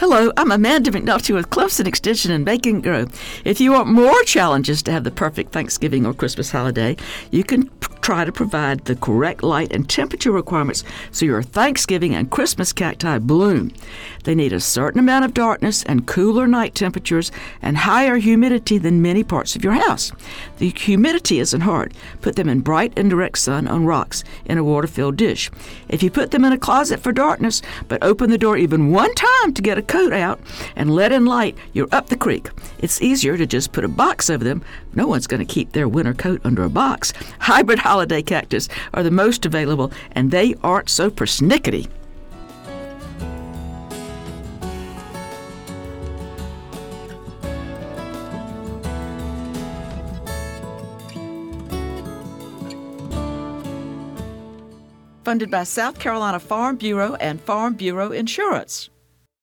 Hello, I'm Amanda McNulty with Clemson Extension and Bacon Grove. If you want more challenges to have the perfect Thanksgiving or Christmas holiday, you can try to provide the correct light and temperature requirements so your Thanksgiving and Christmas cacti bloom. They need a certain amount of darkness and cooler night temperatures and higher humidity than many parts of your house. The humidity isn't hard. Put them in bright indirect sun on rocks in a water-filled dish. If you put them in a closet for darkness, but open the door even one time to get a coat out and let in light, you're up the creek. It's easier to just put a box over them. No one's going to keep their winter coat under a box. Hybrid holiday cactus are the most available, and they aren't so persnickety. Funded by South Carolina Farm Bureau and Farm Bureau Insurance.